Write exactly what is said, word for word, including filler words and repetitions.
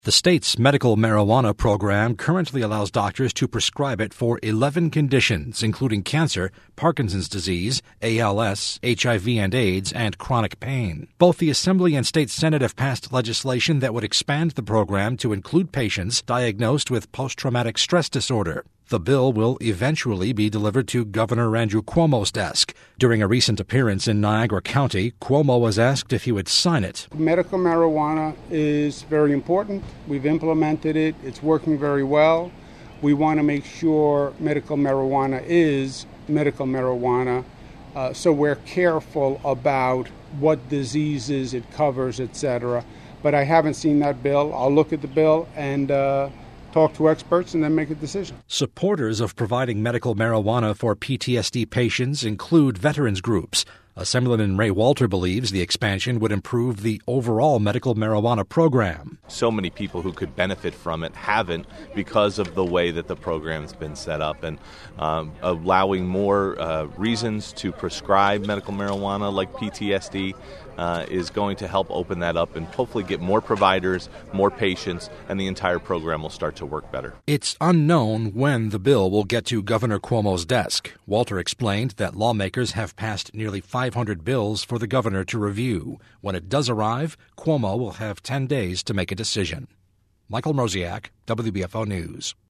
The state's medical marijuana program currently allows doctors to prescribe it for eleven conditions, including cancer, Parkinson's disease, A L S, H I V and AIDS, and chronic pain. Both the Assembly and State Senate have passed legislation that would expand the program to include patients diagnosed with post-traumatic stress disorder. The bill will eventually be delivered to Governor Andrew Cuomo's desk. During a recent appearance in Niagara County, Cuomo was asked if he would sign it. Medical marijuana is very important. We've implemented it. It's working very well. We want to make sure medical marijuana is medical marijuana, uh, so we're careful about what diseases it covers, et cetera. But I haven't seen that bill. I'll look at the bill and uh, talk to experts and then make a decision. Supporters of providing medical marijuana for P T S D patients include veterans groups. Assemblyman Ray Walter believes the expansion would improve the overall medical marijuana program. So many people who could benefit from it haven't because of the way that the program's been set up, and um, allowing more uh, reasons to prescribe medical marijuana like P T S D uh, is going to help open that up and hopefully get more providers, more patients, and the entire program will start to work better. It's unknown when the bill will get to Governor Cuomo's desk. Walter explained that lawmakers have passed nearly five hundred bills for the governor to review. When it does arrive, Cuomo will have ten days to make a decision. Michael Mroziak, W B F O News.